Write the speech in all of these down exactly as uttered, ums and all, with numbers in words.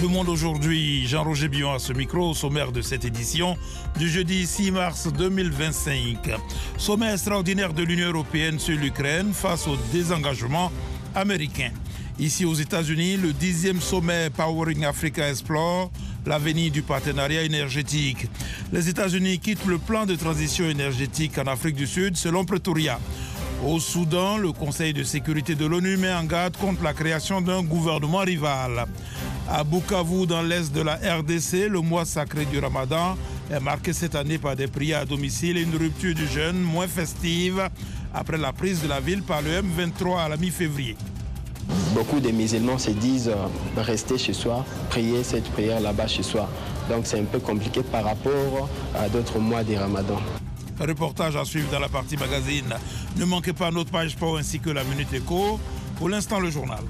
Le Monde aujourd'hui, Jean-Roger Billon à ce micro, au sommaire de cette édition du jeudi six mars deux mille vingt-cinq. Sommet extraordinaire de l'Union européenne sur l'Ukraine face au désengagement américain. Ici aux États-Unis, le dixième sommet Powering Africa explore l'avenir du partenariat énergétique. Les États-Unis quittent le plan de transition énergétique en Afrique du Sud selon Pretoria. Au Soudan, le Conseil de sécurité de l'ONU met en garde contre la création d'un gouvernement rival. À Bukavu, dans l'est de la R D C, le mois sacré du Ramadan est marqué cette année par des prières à domicile et une rupture du jeûne moins festive après la prise de la ville par le M vingt-trois à la mi-février. Beaucoup de musulmans se disent euh, rester chez soi, prier cette prière là-bas chez soi. Donc c'est un peu compliqué par rapport à d'autres mois du Ramadan. Reportage à suivre dans la partie magazine. Ne manquez pas notre page sport ainsi que la Minute Éco. Pour l'instant, le journal.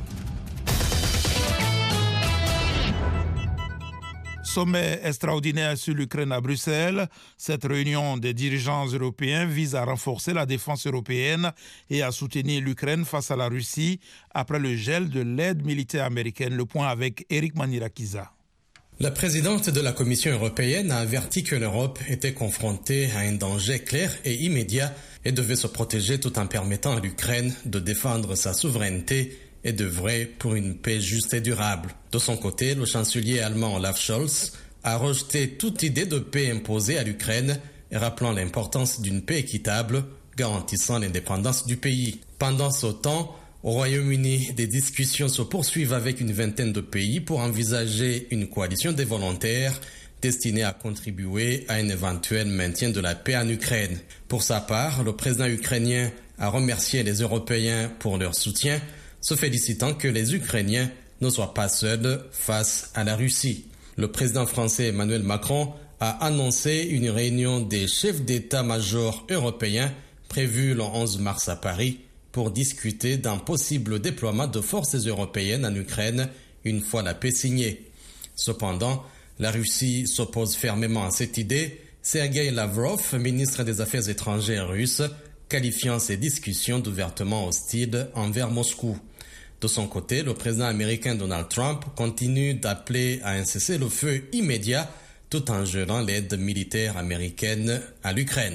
Sommet extraordinaire sur l'Ukraine à Bruxelles. Cette réunion des dirigeants européens vise à renforcer la défense européenne et à soutenir l'Ukraine face à la Russie après le gel de l'aide militaire américaine. Le point avec Eric Manirakiza. La présidente de la Commission européenne a averti que l'Europe était confrontée à un danger clair et immédiat et devait se protéger tout en permettant à l'Ukraine de défendre sa souveraineté et d'œuvrer pour une paix juste et durable. De son côté, le chancelier allemand Olaf Scholz a rejeté toute idée de paix imposée à l'Ukraine et rappelant l'importance d'une paix équitable garantissant l'indépendance du pays. Pendant ce temps, au Royaume-Uni, des discussions se poursuivent avec une vingtaine de pays pour envisager une coalition des volontaires destinée à contribuer à un éventuel maintien de la paix en Ukraine. Pour sa part, le président ukrainien a remercié les Européens pour leur soutien, se félicitant que les Ukrainiens ne soient pas seuls face à la Russie. Le président français Emmanuel Macron a annoncé une réunion des chefs d'état-major européens prévue le onze mars à Paris pour discuter d'un possible déploiement de forces européennes en Ukraine une fois la paix signée. Cependant, la Russie s'oppose fermement à cette idée, Sergei Lavrov, ministre des Affaires étrangères russe, qualifiant ces discussions d'ouvertement hostiles envers Moscou. De son côté, le président américain Donald Trump continue d'appeler à un cessez-le-feu immédiat tout en gelant l'aide militaire américaine à l'Ukraine.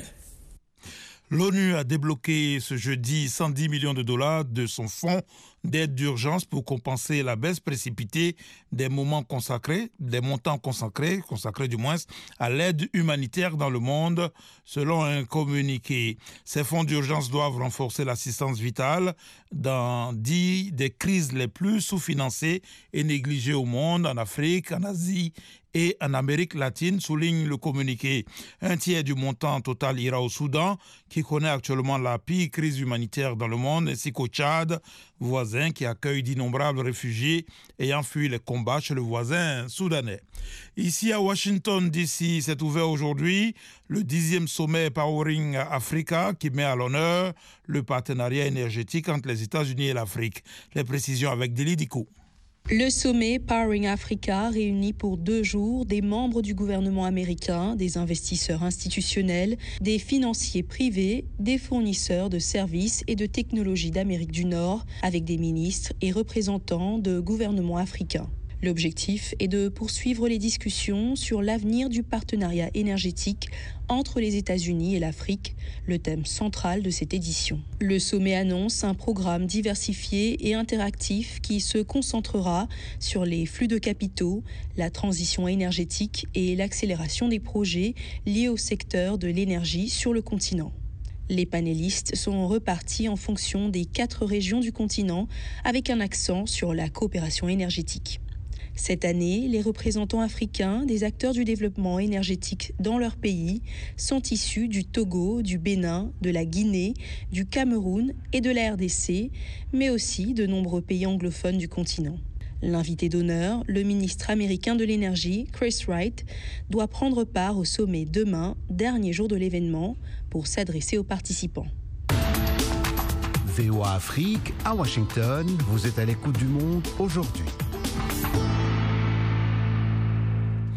L'ONU a débloqué ce jeudi cent dix millions de dollars de son fonds d'aide d'urgence pour compenser la baisse précipitée des moments consacrés, des montants consacrés, consacrés du moins, à l'aide humanitaire dans le monde, selon un communiqué. Ces fonds d'urgence doivent renforcer l'assistance vitale dans dix des crises les plus sous-financées et négligées au monde, en Afrique, en Asie et en Amérique latine, souligne le communiqué. Un tiers du montant total ira au Soudan, qui connaît actuellement la pire crise humanitaire dans le monde, ainsi qu'au Tchad, voisin qui accueille d'innombrables réfugiés ayant fui les combats chez le voisin soudanais. Ici à Washington D C, s'est ouvert aujourd'hui le dixième sommet Powering Africa qui met à l'honneur le partenariat énergétique entre les États-Unis et l'Afrique. Les précisions avec Deli Diko. Le sommet Powering Africa réunit pour deux jours des membres du gouvernement américain, des investisseurs institutionnels, des financiers privés, des fournisseurs de services et de technologies d'Amérique du Nord, avec des ministres et représentants de gouvernements africains. L'objectif est de poursuivre les discussions sur l'avenir du partenariat énergétique entre les États-Unis et l'Afrique, le thème central de cette édition. Le sommet annonce un programme diversifié et interactif qui se concentrera sur les flux de capitaux, la transition énergétique et l'accélération des projets liés au secteur de l'énergie sur le continent. Les panélistes sont repartis en fonction des quatre régions du continent avec un accent sur la coopération énergétique. Cette année, les représentants africains des acteurs du développement énergétique dans leur pays sont issus du Togo, du Bénin, de la Guinée, du Cameroun et de la R D C, mais aussi de nombreux pays anglophones du continent. L'invité d'honneur, le ministre américain de l'énergie, Chris Wright, doit prendre part au sommet demain, dernier jour de l'événement, pour s'adresser aux participants. V O A Afrique, à Washington, vous êtes à l'écoute du monde aujourd'hui.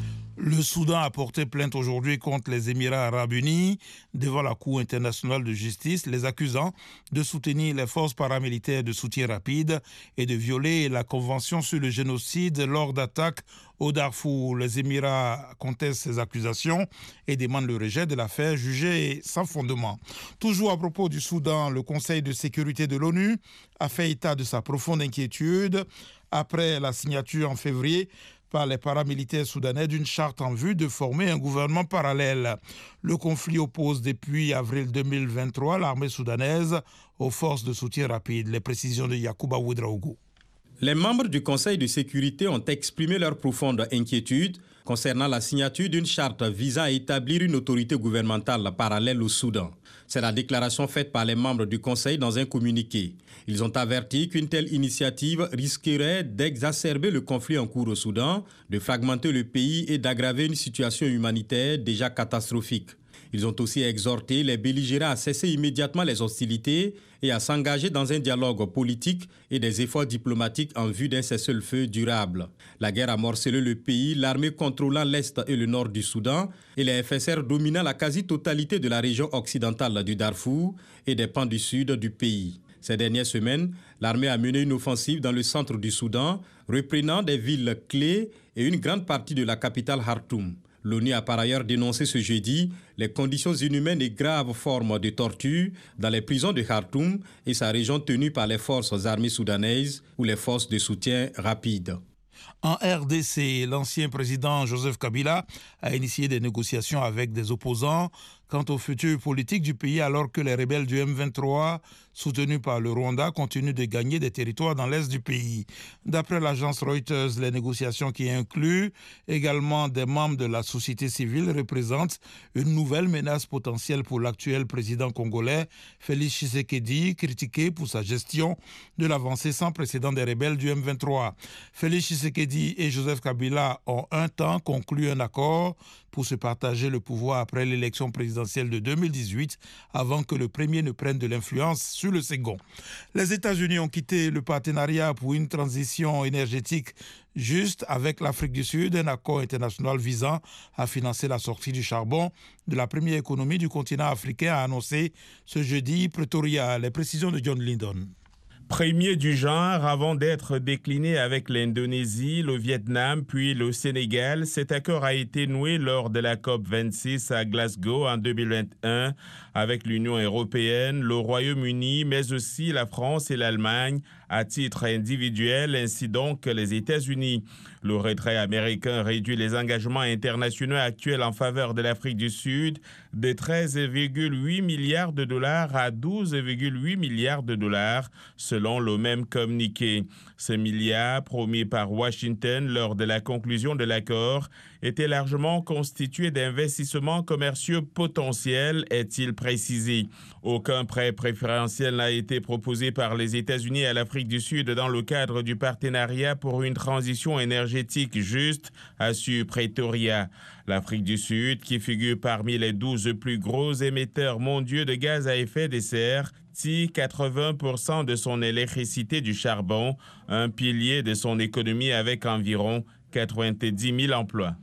Le Soudan a porté plainte aujourd'hui contre les Émirats arabes unis devant la Cour internationale de justice, les accusant de soutenir les forces paramilitaires de soutien rapide et de violer la Convention sur le génocide lors d'attaques au Darfour. Les Émirats contestent ces accusations et demandent le rejet de l'affaire jugée sans fondement. Toujours à propos du Soudan, le Conseil de sécurité de l'ONU a fait état de sa profonde inquiétude après la signature en février par les paramilitaires soudanais d'une charte en vue de former un gouvernement parallèle. Le conflit oppose depuis avril deux mille vingt-trois l'armée soudanaise aux forces de soutien rapide. Les précisions de Yacouba Ouedraogo. Les membres du Conseil de sécurité ont exprimé leur profonde inquiétude concernant la signature d'une charte visant à établir une autorité gouvernementale parallèle au Soudan. C'est la déclaration faite par les membres du Conseil dans un communiqué. Ils ont averti qu'une telle initiative risquerait d'exacerber le conflit en cours au Soudan, de fragmenter le pays et d'aggraver une situation humanitaire déjà catastrophique. Ils ont aussi exhorté les belligérants à cesser immédiatement les hostilités et à s'engager dans un dialogue politique et des efforts diplomatiques en vue d'un cessez-le-feu durable. La guerre a morcelé le pays, l'armée contrôlant l'est et le nord du Soudan et les F S R dominant la quasi-totalité de la région occidentale du Darfour et des pans du sud du pays. Ces dernières semaines, l'armée a mené une offensive dans le centre du Soudan, reprenant des villes clés et une grande partie de la capitale Khartoum. L'ONU a par ailleurs dénoncé ce jeudi les conditions inhumaines et graves formes de torture dans les prisons de Khartoum et sa région tenue par les forces armées soudanaises ou les forces de soutien rapide. En R D C, l'ancien président Joseph Kabila a initié des négociations avec des opposants quant au futur politique du pays alors que les rebelles du M vingt-trois, soutenus par le Rwanda, continuent de gagner des territoires dans l'est du pays. D'après l'agence Reuters, les négociations qui incluent également des membres de la société civile représentent une nouvelle menace potentielle pour l'actuel président congolais, Félix Tshisekedi, critiqué pour sa gestion de l'avancée sans précédent des rebelles du M vingt-trois. Félix Tshisekedi et Joseph Kabila ont un temps conclu un accord pour se partager le pouvoir après l'élection présidentielle de deux mille dix-huit, avant que le premier ne prenne de l'influence sur le second. Les États-Unis ont quitté le partenariat pour une transition énergétique juste avec l'Afrique du Sud, un accord international visant à financer la sortie du charbon de la première économie du continent africain, a annoncé ce jeudi Pretoria. Les précisions de John Lyndon. Premier du genre avant d'être décliné avec l'Indonésie, le Vietnam puis le Sénégal, cet accord a été noué lors de la COP vingt-six à Glasgow en deux mille vingt et un avec l'Union européenne, le Royaume-Uni, mais aussi la France et l'Allemagne à titre individuel, ainsi donc que les États-Unis. Le retrait américain réduit les engagements internationaux actuels en faveur de l'Afrique du Sud de treize virgule huit milliards de dollars à douze virgule huit milliards de dollars, selon le même communiqué. Ce milliard, promis par Washington lors de la conclusion de l'accord, était largement constitué d'investissements commerciaux potentiels, est-il précisé. Aucun prêt préférentiel n'a été proposé par les États-Unis à l'Afrique du Sud dans le cadre du partenariat pour une transition énergétique juste, assure Pretoria. L'Afrique du Sud, qui figure parmi les douze plus gros émetteurs mondiaux de gaz à effet de serre, tire quatre-vingts pour cent de son électricité du charbon, un pilier de son économie avec environ quatre-vingt-dix mille emplois.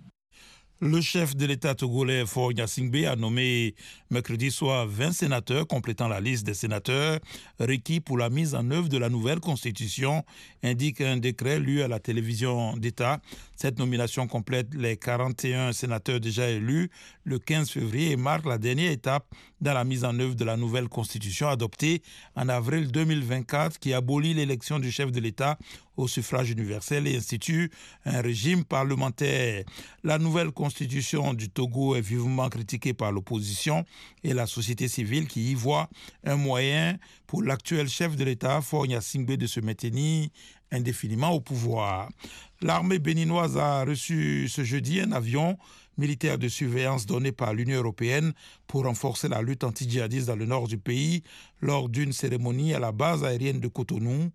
Le chef de l'État togolais, Faure Gnassingbé, a nommé mercredi soir vingt sénateurs, complétant la liste des sénateurs requis pour la mise en œuvre de la nouvelle constitution, indique un décret lu à la télévision d'État. Cette nomination complète les quarante et un sénateurs déjà élus le quinze février et marque la dernière étape dans la mise en œuvre de la nouvelle constitution adoptée en avril deux mille vingt-quatre qui abolit l'élection du chef de l'État au suffrage universel et institue un régime parlementaire. La nouvelle constitution du Togo est vivement critiquée par l'opposition et la société civile qui y voit un moyen pour l'actuel chef de l'État, Faure Gnassingbé, de se maintenir indéfiniment au pouvoir. L'armée béninoise a reçu ce jeudi un avion militaire de surveillance donné par l'Union européenne pour renforcer la lutte anti-djihadiste dans le nord du pays lors d'une cérémonie à la base aérienne de Cotonou.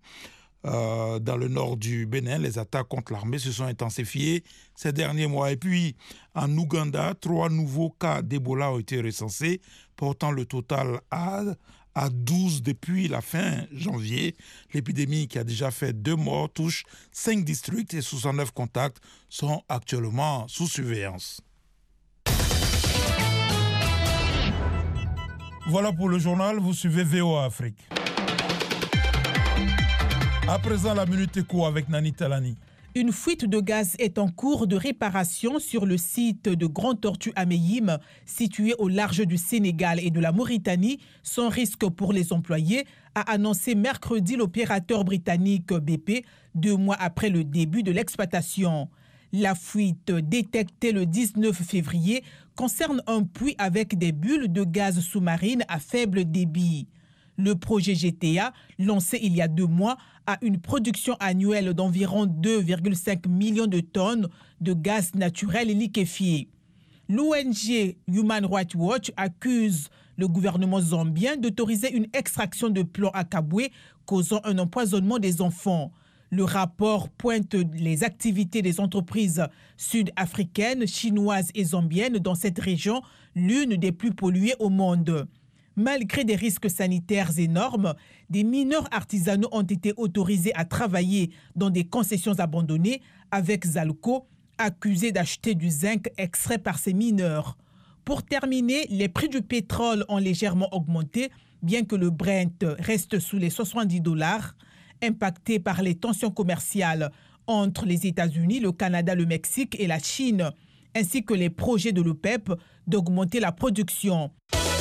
Euh, dans le nord du Bénin, les attaques contre l'armée se sont intensifiées ces derniers mois. Et puis, en Ouganda, trois nouveaux cas d'Ebola ont été recensés, portant le total à, à douze depuis la fin janvier. L'épidémie qui a déjà fait deux morts touche cinq districts et soixante-neuf contacts sont actuellement sous surveillance. Voilà pour le journal, vous suivez V O A Afrique. À présent, la Minute Éco avec Nani Talani. Une fuite de gaz est en cours de réparation sur le site de Grand Tortue à Meyim, situé au large du Sénégal et de la Mauritanie, sans risque pour les employés, a annoncé mercredi l'opérateur britannique B P, deux mois après le début de l'exploitation. La fuite détectée le dix-neuf février concerne un puits avec des bulles de gaz sous-marine à faible débit. Le projet G T A, lancé il y a deux mois, a une production annuelle d'environ deux virgule cinq millions de tonnes de gaz naturel liquéfié. L'O N G Human Rights Watch accuse le gouvernement zambien d'autoriser une extraction de plomb à Kabwe, causant un empoisonnement des enfants. Le rapport pointe les activités des entreprises sud-africaines, chinoises et zambiennes dans cette région, l'une des plus polluées au monde. Malgré des risques sanitaires énormes, des mineurs artisanaux ont été autorisés à travailler dans des concessions abandonnées avec Zalco, accusé d'acheter du zinc extrait par ces mineurs. Pour terminer, les prix du pétrole ont légèrement augmenté, bien que le Brent reste sous les soixante-dix dollars, impacté par les tensions commerciales entre les États-Unis, le Canada, le Mexique et la Chine, ainsi que les projets de l'OPEP d'augmenter la production.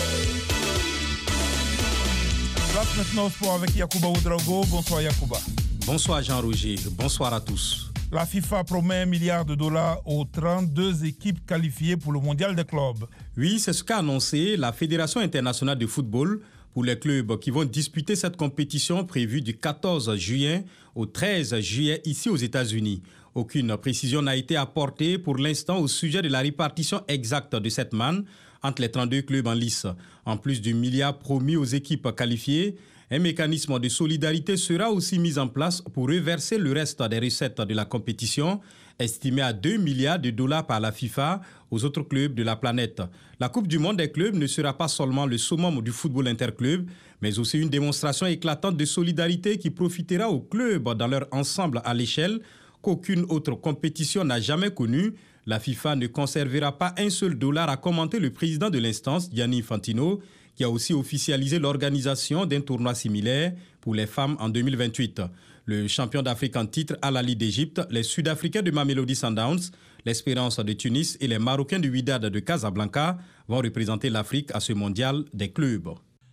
Place maintenant au sport avec Yacouba Ouedraogo. Bonsoir Yacouba. Bonsoir Jean-Roger, bonsoir à tous. La FIFA promet un milliard de dollars aux trente-deux équipes qualifiées pour le mondial des clubs. Oui, c'est ce qu'a annoncé la Fédération internationale de football pour les clubs qui vont disputer cette compétition prévue du quatorze juillet au treize juillet ici aux États-Unis. Aucune précision n'a été apportée pour l'instant au sujet de la répartition exacte de cette manne entre les trente-deux clubs en lice. En plus du milliard promis aux équipes qualifiées, un mécanisme de solidarité sera aussi mis en place pour reverser le reste des recettes de la compétition, estimé à deux milliards de dollars par la FIFA aux autres clubs de la planète. La Coupe du monde des clubs ne sera pas seulement le summum du football interclub, mais aussi une démonstration éclatante de solidarité qui profitera aux clubs dans leur ensemble à l'échelle qu'aucune autre compétition n'a jamais connue. La FIFA ne conservera pas un seul dollar, a commenté le président de l'instance, Gianni Infantino, qui a aussi officialisé l'organisation d'un tournoi similaire pour les femmes en deux mille vingt-huit. Le champion d'Afrique en titre Al Ahly d'Égypte, les Sud-Africains de Mamelodi Sundowns, l'Espérance de Tunis et les Marocains du Wydad de Casablanca vont représenter l'Afrique à ce mondial des clubs.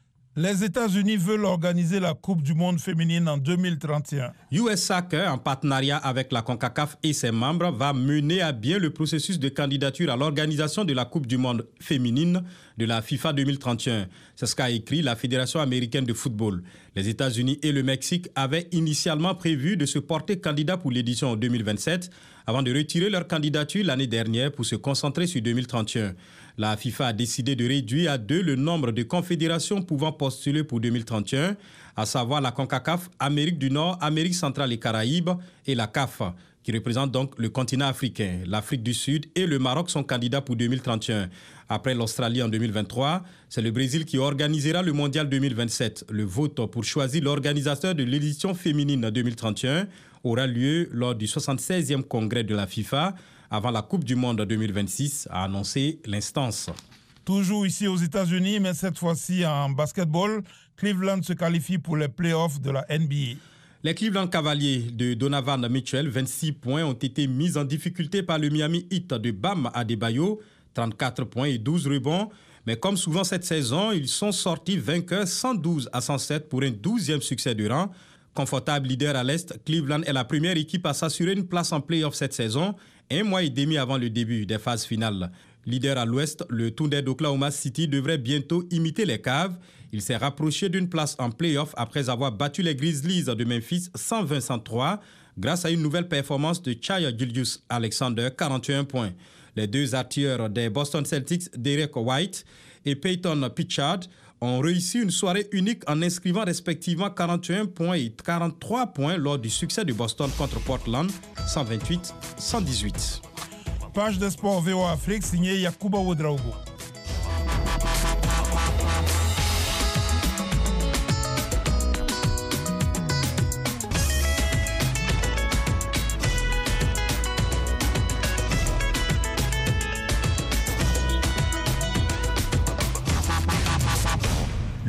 Les États-Unis veulent organiser la Coupe du monde féminine en deux mille trente et un. U S Soccer, en partenariat avec la CONCACAF et ses membres, va mener à bien le processus de candidature à l'organisation de la Coupe du monde féminine de la FIFA deux mille trente et un. C'est ce qu'a écrit la Fédération américaine de football. Les États-Unis et le Mexique avaient initialement prévu de se porter candidat pour l'édition deux mille vingt-sept avant de retirer leur candidature l'année dernière pour se concentrer sur deux mille trente et un. La FIFA a décidé de réduire à deux le nombre de confédérations pouvant postuler pour deux mille trente et un, à savoir la CONCACAF, Amérique du Nord, Amérique centrale et Caraïbes et la C A F, qui représente donc le continent africain. L'Afrique du Sud et le Maroc sont candidats pour deux mille trente et un. Après l'Australie en deux mille vingt-trois, c'est le Brésil qui organisera le mondial deux mille vingt-sept. Le vote pour choisir l'organisateur de l'édition féminine deux mille trente et un aura lieu lors du soixante-seizième congrès de la FIFA, avant la Coupe du monde deux mille vingt-six, a annoncé l'instance. Toujours ici aux États-Unis, mais cette fois-ci en basketball, Cleveland se qualifie pour les playoffs de la N B A. Les Cleveland Cavaliers de Donovan Mitchell, vingt-six points, ont été mis en difficulté par le Miami Heat de Bam Adebayo, trente-quatre points et douze rebonds. Mais comme souvent cette saison, ils sont sortis vainqueurs cent douze à cent sept pour un douzième succès de rang. Confortable leader à l'Est, Cleveland est la première équipe à s'assurer une place en play-off cette saison, un mois et demi avant le début des phases finales. Leader à l'Ouest, le Thunder d'Oklahoma City devrait bientôt imiter les Cavs. Il s'est rapproché d'une place en play-off après avoir battu les Grizzlies de Memphis cent vingt à cent trois grâce à une nouvelle performance de Shai Gilgeous-Alexander, quarante et un points. Les deux artilleurs des Boston Celtics, Derek White et Peyton Pritchard, ont réussi une soirée unique en inscrivant respectivement quarante et un points et quarante-trois points lors du succès de Boston contre Portland, cent vingt-huit à cent dix-huit. Page de sport V O A Afrique, signé Yacouba Ouedraogo.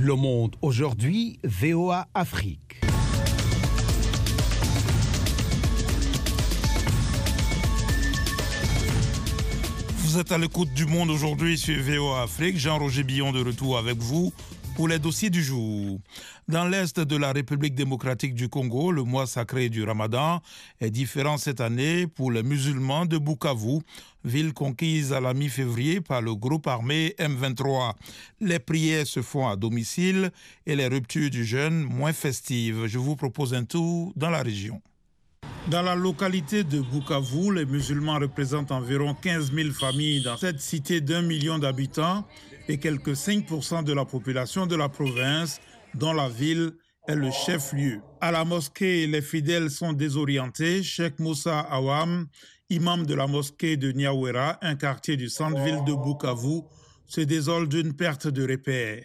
Le Monde aujourd'hui, V O A Afrique. Vous êtes à l'écoute du Monde aujourd'hui sur V O A Afrique. Jean-Roger Billon de retour avec vous pour les dossiers du jour. Dans l'est de la République démocratique du Congo, le mois sacré du Ramadan est différent cette année pour les musulmans de Bukavu, ville conquise à la mi-février par le groupe armé M vingt-trois. Les prières se font à domicile et les ruptures du jeûne moins festives. Je vous propose un tour dans la région. Dans la localité de Bukavu, les musulmans représentent environ quinze mille familles dans cette cité d'un million d'habitants et quelques cinq pour cent de la population de la province, dont la ville est le chef-lieu. À la mosquée, les fidèles sont désorientés. Cheikh Moussa Awam, imam de la mosquée de Nyawera, un quartier du centre-ville de Bukavu, se désole d'une perte de repère.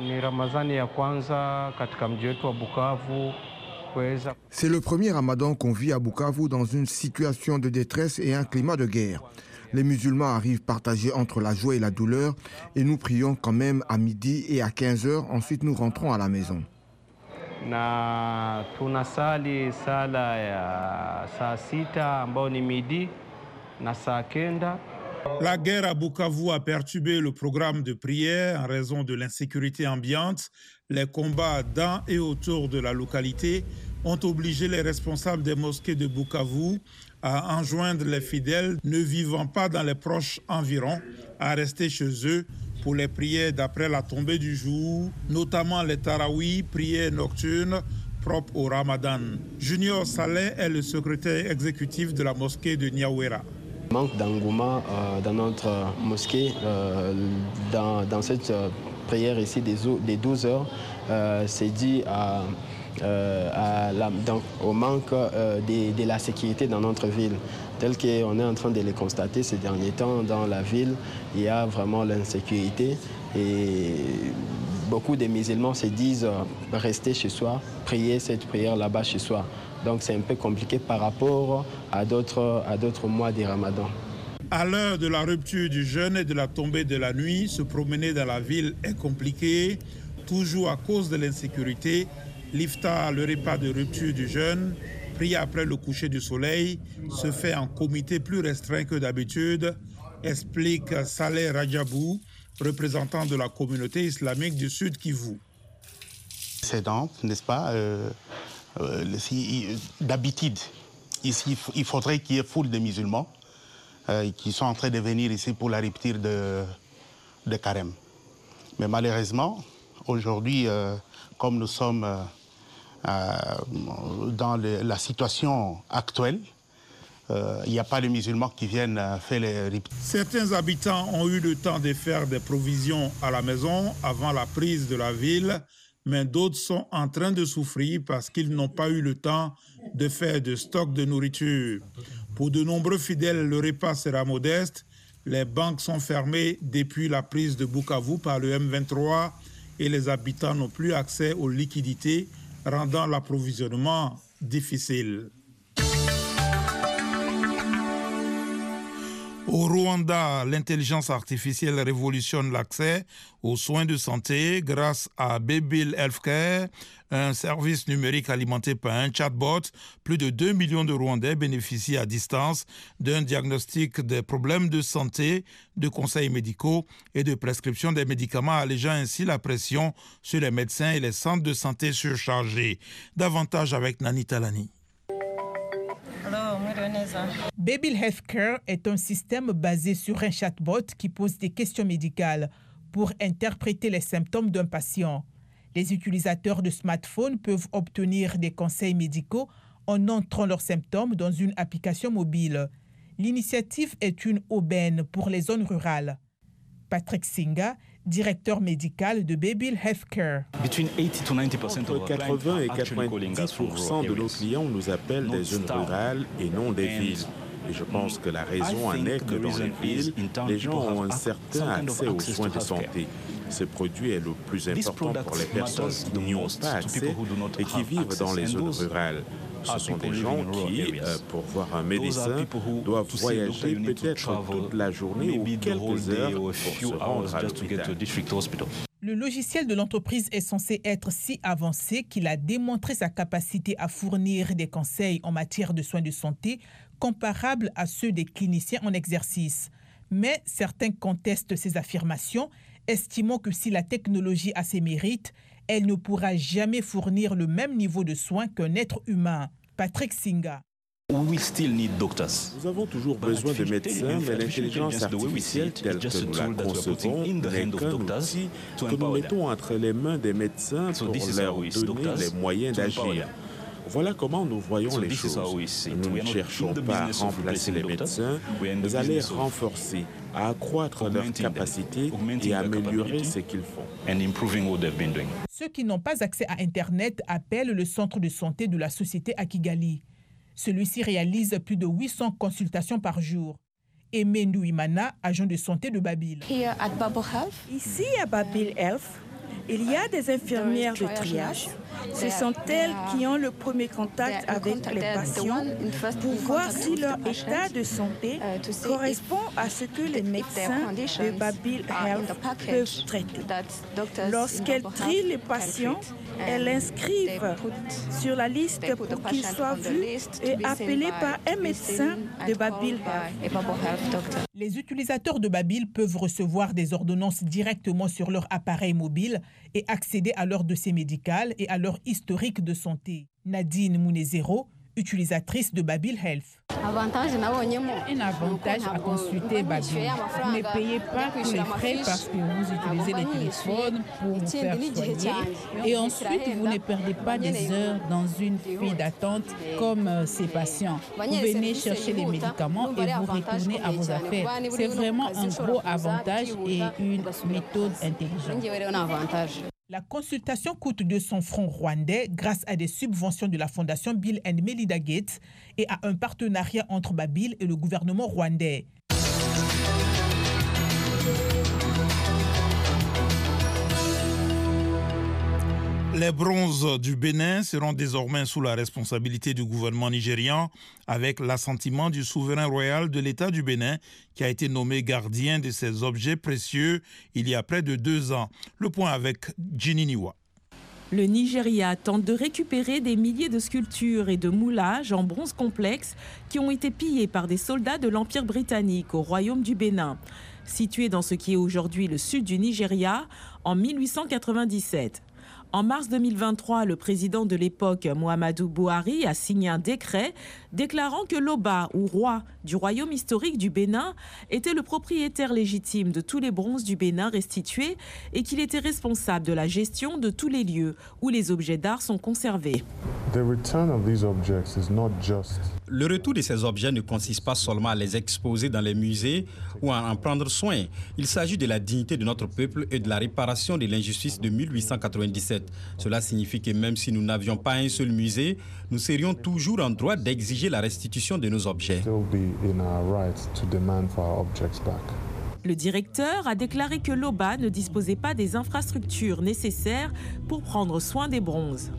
C'est le premier ramadan qu'on vit à Bukavu dans une situation de détresse et un climat de guerre. Les musulmans arrivent partagés entre la joie et la douleur et nous prions quand même à midi et à quinze heures. Ensuite, nous rentrons à la maison. La guerre à Bukavu a perturbé le programme de prière en raison de l'insécurité ambiante. Les combats dans et autour de la localité ont obligé les responsables des mosquées de Bukavu à enjoindre les fidèles ne vivant pas dans les proches environs à rester chez eux pour les prières d'après la tombée du jour, notamment les tarawih, prières nocturnes propres au Ramadan. Junior Saleh est le secrétaire exécutif de la mosquée de Nyawera. Le manque d'engouement euh, dans notre mosquée, euh, dans, dans cette euh, prière ici des, des douze heures, euh, c'est dû à, euh, à la, donc, au manque euh, de, de la sécurité dans notre ville. Tel qu'on est en train de le constater ces derniers temps dans la ville, il y a vraiment l'insécurité et beaucoup de musulmans se disent euh, rester chez soi, prier cette prière là-bas chez soi. Donc c'est un peu compliqué par rapport à d'autres à d'autres mois du Ramadan. À l'heure de la rupture du jeûne et de la tombée de la nuit, se promener dans la ville est compliqué, toujours à cause de l'insécurité. L'iftar, le repas de rupture du jeûne, prié après le coucher du soleil, se fait en comité plus restreint que d'habitude, explique Saleh Rajabou, représentant de la communauté islamique du Sud Kivu. C'est dense, n'est-ce pas euh... Euh, D'habitude, ici, il faudrait qu'il y ait foule de musulmans euh, qui sont en train de venir ici pour la rupture de, de carême. Mais malheureusement, aujourd'hui, euh, comme nous sommes euh, euh, dans le, la situation actuelle, euh, il n'y a pas de musulmans qui viennent euh, faire les ruptures. Certains habitants ont eu le temps de faire des provisions à la maison avant la prise de la ville, mais d'autres sont en train de souffrir parce qu'ils n'ont pas eu le temps de faire de stock de nourriture. Pour de nombreux fidèles, le repas sera modeste. Les banques sont fermées depuis la prise de Bukavu par le M vingt-trois et les habitants n'ont plus accès aux liquidités, rendant l'approvisionnement difficile. Au Rwanda, l'intelligence artificielle révolutionne l'accès aux soins de santé grâce à Babyl Healthcare, un service numérique alimenté par un chatbot. Plus de deux millions de Rwandais bénéficient à distance d'un diagnostic des problèmes de santé, de conseils médicaux et de prescription des médicaments, allégeant ainsi la pression sur les médecins et les centres de santé surchargés. Davantage avec Nani Talani. Babyl Healthcare est un système basé sur un chatbot qui pose des questions médicales pour interpréter les symptômes d'un patient. Les utilisateurs de smartphones peuvent obtenir des conseils médicaux en entrant leurs symptômes dans une application mobile. L'initiative est une aubaine pour les zones rurales. Patrick Singa, directeur médical de Babyl Healthcare. Entre quatre-vingts et quatre-vingt-dix pour cent de nos clients nous appellent des zones rurales et non des villes. Et je pense que la raison en est que dans les villes, les gens ont un certain accès aux soins de santé. Ce produit est le plus important pour les personnes qui n'y ont pas accès et qui vivent dans les zones rurales. Ce sont des gens qui, euh, pour voir un médecin, doivent voyager peut-être toute la journée ou quelques heures pour se rendre à l'hôpital. Le logiciel de l'entreprise est censé être si avancé qu'il a démontré sa capacité à fournir des conseils en matière de soins de santé comparables à ceux des cliniciens en exercice. Mais certains contestent ces affirmations, estimant que si la technologie a ses mérites, elle ne pourra jamais fournir le même niveau de soins qu'un être humain. Patrick Singa. Nous avons toujours besoin de médecins, mais l'intelligence artificielle telle que nous la concevons n'est qu'un outil que nous mettons entre les mains des médecins pour leur donner les moyens d'agir. Voilà comment nous voyons les choses. Nous ne cherchons pas à remplacer les médecins, mais à les renforcer, à accroître leurs capacités et à améliorer ce qu'ils font. Ceux qui n'ont pas accès à Internet appellent le centre de santé de la société à Kigali. Celui-ci réalise plus de huit cents consultations par jour. Aimé Ndouimana, agent de santé de Babil. Ici à Babil Health, il y a des infirmières de triage. Ce sont elles qui ont le premier contact avec les patients pour voir si leur état de santé correspond à ce que les médecins de Babil Health peuvent traiter. Lorsqu'elles trient les patients, elles l'inscrivent sur la liste pour qu'ils soient vus et appelés par un médecin de Babil Health. Les utilisateurs de Babil peuvent recevoir des ordonnances directement sur leur appareil mobile et accéder à leur dossier médical et à leur historique de santé. Nadine Mounezero, utilisatrice de Babil Health. Un avantage à consulter Babil. Vous ne payez pas tous les frais parce que vous utilisez les téléphones pour vous faire soigner. Et ensuite, vous ne perdez pas des heures dans une file d'attente comme ces patients. Vous venez chercher les médicaments et vous retournez à vos affaires. C'est vraiment un gros avantage et une méthode intelligente. La consultation coûte deux cents francs rwandais grâce à des subventions de la fondation Bill and Melinda Gates et à un partenariat entre Babil et le gouvernement rwandais. Les bronzes du Bénin seront désormais sous la responsabilité du gouvernement nigérian avec l'assentiment du souverain royal de l'État du Bénin qui a été nommé gardien de ces objets précieux il y a près de deux ans. Le point avec Ginny Niwa. Le Nigeria tente de récupérer des milliers de sculptures et de moulages en bronze complexe qui ont été pillés par des soldats de l'Empire britannique au royaume du Bénin. Situé dans ce qui est aujourd'hui le sud du Nigeria, en mille huit cent quatre-vingt-dix-sept. En mars deux mille vingt-trois, le président de l'époque, Muhammadu Buhari, a signé un décret déclarant que l'Oba, ou roi du royaume historique du Bénin, était le propriétaire légitime de tous les bronzes du Bénin restitués et qu'il était responsable de la gestion de tous les lieux où les objets d'art sont conservés. Le retour de ces objets ne consiste pas seulement à les exposer dans les musées ou à en prendre soin. Il s'agit de la dignité de notre peuple et de la réparation de l'injustice de mille huit cent quatre-vingt-dix-sept. Cela signifie que même si nous n'avions pas un seul musée, nous serions toujours en droit d'exiger la restitution de nos objets. Le directeur a déclaré que l'Oba ne disposait pas des infrastructures nécessaires pour prendre soin des bronzes.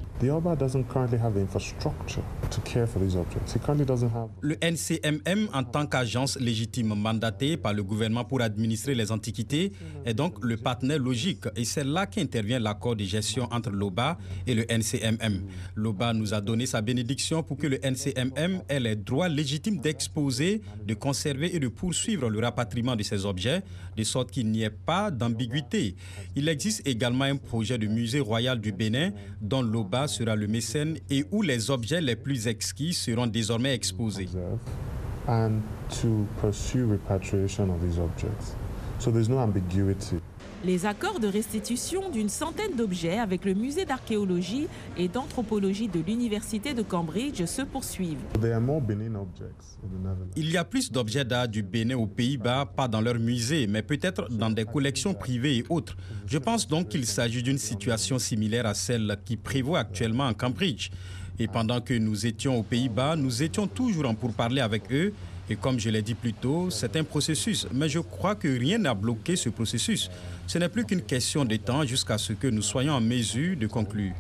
Le N C M M, en tant qu'agence légitime mandatée par le gouvernement pour administrer les antiquités, est donc le partenaire logique et c'est là qu'intervient l'accord de gestion entre l'Oba et le N C M M. L'Oba nous a donné sa bénédiction pour que le N C M M ait les droits légitimes d'exposer, de conserver et de poursuivre le rapatriement de ces objets, de sorte qu'il n'y ait pas d'ambiguïté. Il existe également un projet de musée royal du Bénin dont l'Oba sera le mécène et où les objets les plus exquis seront désormais exposés. And to pursue repatriation of these objects. So there's no ambiguity. Les accords de restitution d'une centaine d'objets avec le musée d'archéologie et d'anthropologie de l'université de Cambridge se poursuivent. Il y a plus d'objets d'art du Bénin aux Pays-Bas, pas dans leur musée, mais peut-être dans des collections privées et autres. Je pense donc qu'il s'agit d'une situation similaire à celle qui prévaut actuellement en Cambridge. Et pendant que nous étions aux Pays-Bas, nous étions toujours en pourparlers avec eux. Et comme je l'ai dit plus tôt, c'est un processus. Mais je crois que rien n'a bloqué ce processus. Ce n'est plus qu'une question de temps jusqu'à ce que nous soyons en mesure de conclure.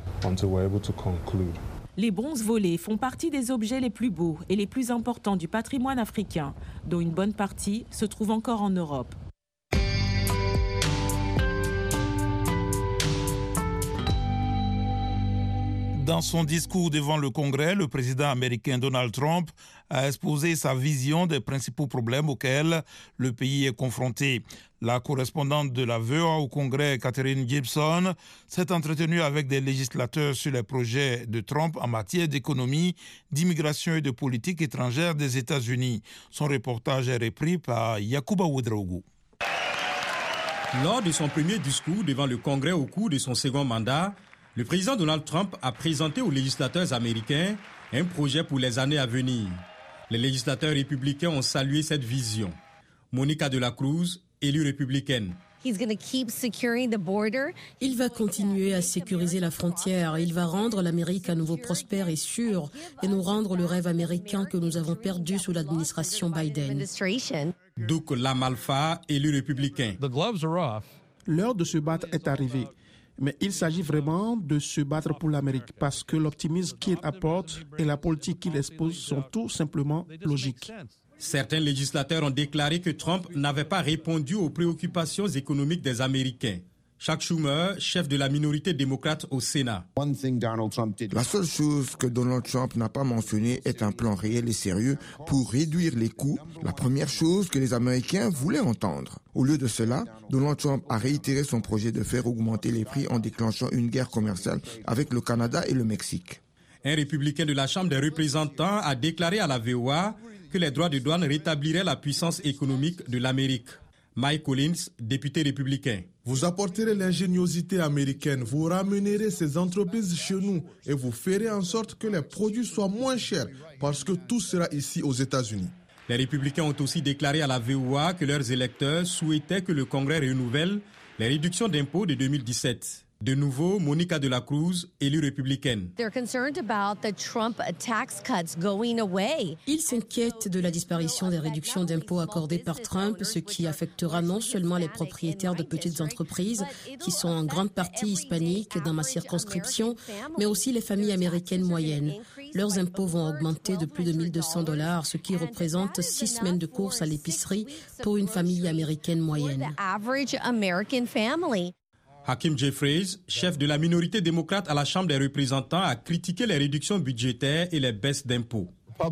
Les bronzes volés font partie des objets les plus beaux et les plus importants du patrimoine africain, dont une bonne partie se trouve encore en Europe. Dans son discours devant le Congrès, le président américain Donald Trump a exposé sa vision des principaux problèmes auxquels le pays est confronté. La correspondante de la V O A au Congrès, Catherine Gibson, s'est entretenue avec des législateurs sur les projets de Trump en matière d'économie, d'immigration et de politique étrangère des États-Unis. Son reportage est repris par Yacouba Ouedraogo. Lors de son premier discours devant le Congrès au cours de son second mandat, le président Donald Trump a présenté aux législateurs américains un projet pour les années à venir. Les législateurs républicains ont salué cette vision. Monica de la Cruz, élue républicaine. Il va continuer à sécuriser la frontière. Il va rendre l'Amérique à nouveau prospère et sûre et nous rendre le rêve américain que nous avons perdu sous l'administration Biden. Duke Lamalfa, élu républicain. L'heure de se battre est arrivée. Mais il s'agit vraiment de se battre pour l'Amérique parce que l'optimisme qu'il apporte et la politique qu'il expose sont tout simplement logiques. Certains législateurs ont déclaré que Trump n'avait pas répondu aux préoccupations économiques des Américains. Chuck Schumer, chef de la minorité démocrate au Sénat. La seule chose que Donald Trump n'a pas mentionnée est un plan réel et sérieux pour réduire les coûts, la première chose que les Américains voulaient entendre. Au lieu de cela, Donald Trump a réitéré son projet de faire augmenter les prix en déclenchant une guerre commerciale avec le Canada et le Mexique. Un républicain de la Chambre des représentants a déclaré à la V O A que les droits de douane rétabliraient la puissance économique de l'Amérique. Mike Collins, député républicain. Vous apporterez l'ingéniosité américaine, vous ramènerez ces entreprises chez nous et vous ferez en sorte que les produits soient moins chers parce que tout sera ici aux États-Unis. Les républicains ont aussi déclaré à la V O A que leurs électeurs souhaitaient que le Congrès renouvelle les réductions d'impôts de deux mille dix-sept. De nouveau, Monica de la Cruz, élue républicaine. Ils s'inquiètent de la disparition des réductions d'impôts accordées par Trump, ce qui affectera non seulement les propriétaires de petites entreprises, qui sont en grande partie hispaniques dans ma circonscription, mais aussi les familles américaines moyennes. Leurs impôts vont augmenter de plus de mille deux cents dollars, ce qui représente six semaines de courses à l'épicerie pour une famille américaine moyenne. Hakeem Jeffries, chef de la minorité démocrate à la Chambre des représentants, a critiqué les réductions budgétaires et les baisses d'impôts.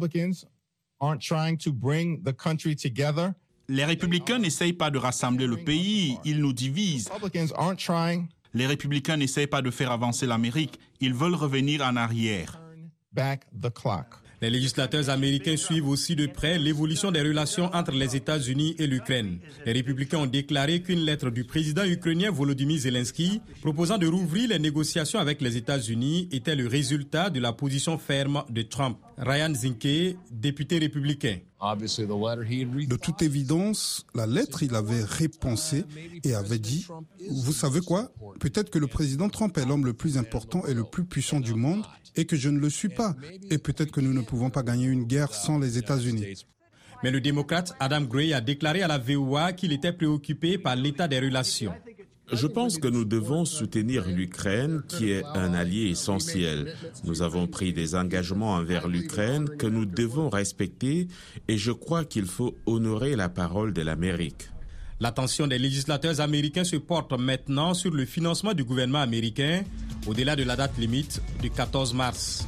Les républicains n'essayent pas de rassembler le pays, ils nous divisent. Les républicains n'essayent pas de faire avancer l'Amérique, ils veulent revenir en arrière. Les législateurs américains suivent aussi de près l'évolution des relations entre les États-Unis et l'Ukraine. Les républicains ont déclaré qu'une lettre du président ukrainien Volodymyr Zelensky proposant de rouvrir les négociations avec les États-Unis était le résultat de la position ferme de Trump. Ryan Zinke, député républicain. De toute évidence, la lettre, il avait répensé et avait dit « Vous savez quoi ? Peut-être que le président Trump est l'homme le plus important et le plus puissant du monde et que je ne le suis pas. Et peut-être que nous ne pouvons pas gagner une guerre sans les États-Unis. » Mais le démocrate Adam Gray a déclaré à la V O A qu'il était préoccupé par l'état des relations. Je pense que nous devons soutenir l'Ukraine, qui est un allié essentiel. Nous avons pris des engagements envers l'Ukraine que nous devons respecter et je crois qu'il faut honorer la parole de l'Amérique. L'attention des législateurs américains se porte maintenant sur le financement du gouvernement américain, au-delà de la date limite du quatorze mars.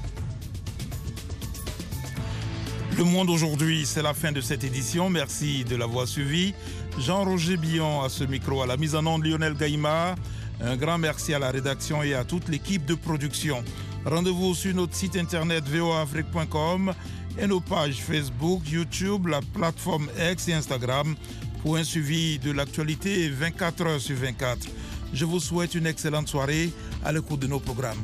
Le Monde aujourd'hui, c'est la fin de cette édition. Merci de l'avoir suivi. Jean-Roger Billon à ce micro, à la mise en onde Lionel Gaïma. Un grand merci à la rédaction et à toute l'équipe de production. Rendez-vous sur notre site internet v o a afrique point com et nos pages Facebook, YouTube, la plateforme X et Instagram pour un suivi de l'actualité vingt-quatre heures sur vingt-quatre. Je vous souhaite une excellente soirée à l'écoute de nos programmes.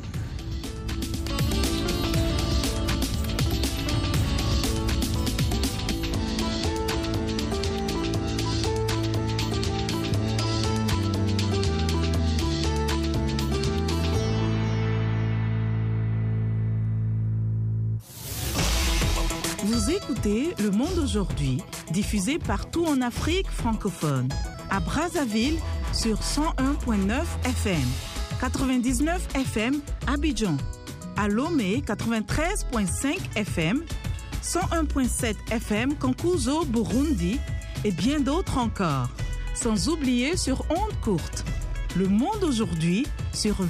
Vous écoutez Le Monde aujourd'hui, diffusé partout en Afrique francophone. À Brazzaville sur cent un virgule neuf F M, quatre-vingt-dix-neuf F M Abidjan. À Lomé, quatre-vingt-treize virgule cinq F M, cent un virgule sept F M Kankuzo, Burundi et bien d'autres encore. Sans oublier sur ondes courtes. Le Monde aujourd'hui sur